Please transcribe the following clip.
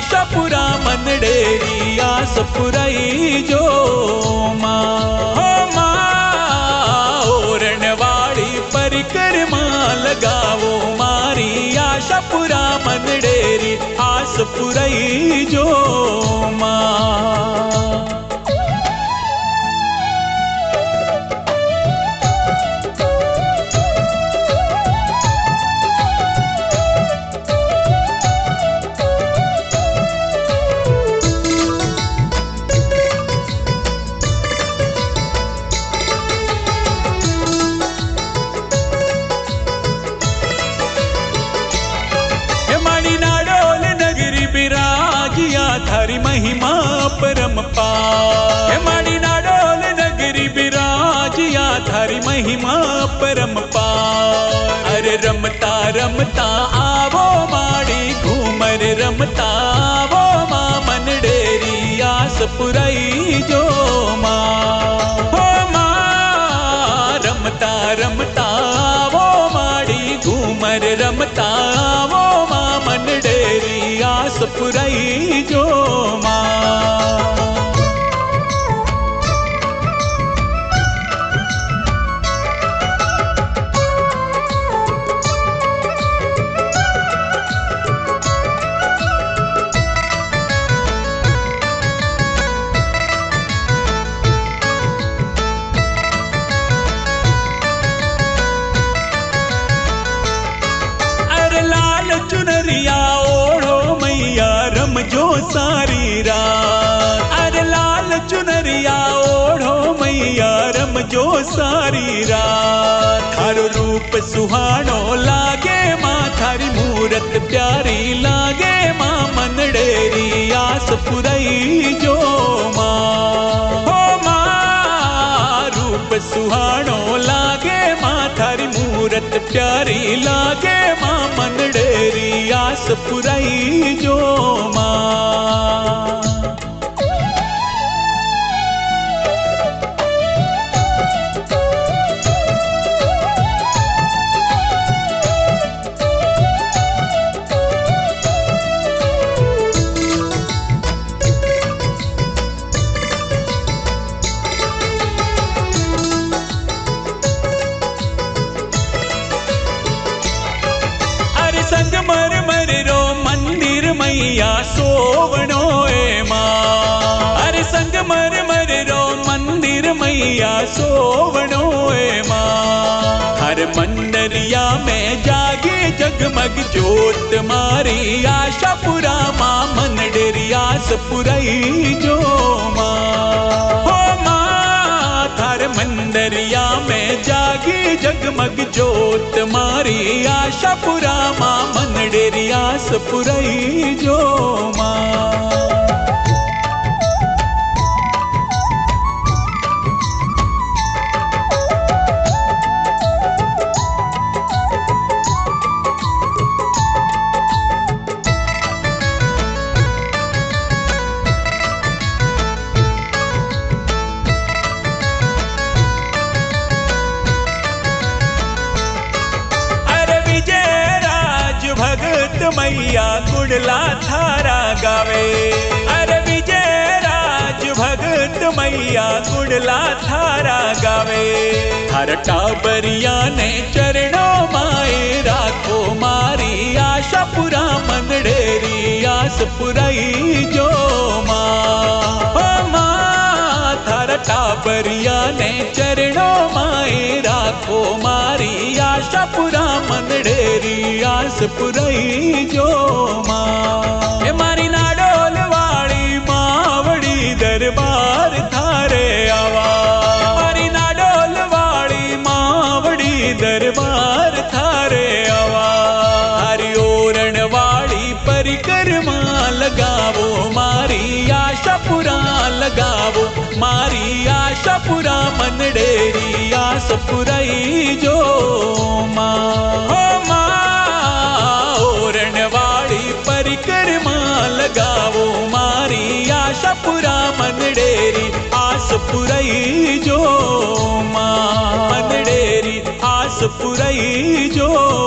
आशापुरा मनडेरी आस पुराई जो माँ। हो माँ ओरणवाड़ी परिक्रमा लगावो मारी आशापुरा मनडेरी आस पुराई जो माँ। थारी महिमा परम पार माड़ी नाडोल नगरी बिराजिया थारी महिमा परम पार। अरे रमता रमता आवो माड़ी घूमर रमता आवो माँ मनडेरी आस पुराई जो माँ। हो माँ रमता रमता आवो माड़ी घूमर रमता आवो माँ मनडेरी आस पुराई जो माँ। अरे लाल चुनरिया ओढ़ो मैया रमजो सारी रात। अरे लाल चुनरिया ओढ़ो मैया रमजो सारी रात। थारो रूप सुहानो लागे माँ थारी मूरत प्यारी लागे माँ मनडेरी आस पुराई जो माँ। हो माँ रूप सुहानो लागे माँ थारी मूरत प्यारी लागे माँ मनडेरी आस पुराई जो माँ। संगमर मरो मंदिर मैया सोवणो ए माँ। अरे संगमर मरो मंदिर मैया सोवणो ए माँ। हर मंडरिया में जागे जगमग जोत मारी आशापुरा माँ मनडेरी आस पुराई जो माँ। हो माँ थार मंडरिया में जागे जगमग जोत मारी आशापुरा माँ मनडेरी आस पुराई जो माँ। भगत मैया कुड़ला थारा गावे। अरे विजय राज भगत मैया कुड़ला थारा गावे। हर टाबरिया ने चरणों माए राखो मारी आशापुरा मनडेरी आस पुराई जो माँ। हो माँ थार टाबरिया ने चरणों माए राखो मारी आशापुरा मनडेरी आस पुराई जो माँ। मारी नाडोल वाली मावड़ी दरबार थारे आवा। मारी नाडोल वाली मावड़ी दरबार थारे आवा। हरि ओरण वाली परिक्रमा लगावो मारी आशापुरा लगावो मारी आशापुरा मनडेरी आस पुराई जो माँ। हो माँ ओरणवाड़ी परिक्रमा लगावो मारी आशापुरा मनडेरी आस पुराई जो माँ। मनडेरी आस पुराई जो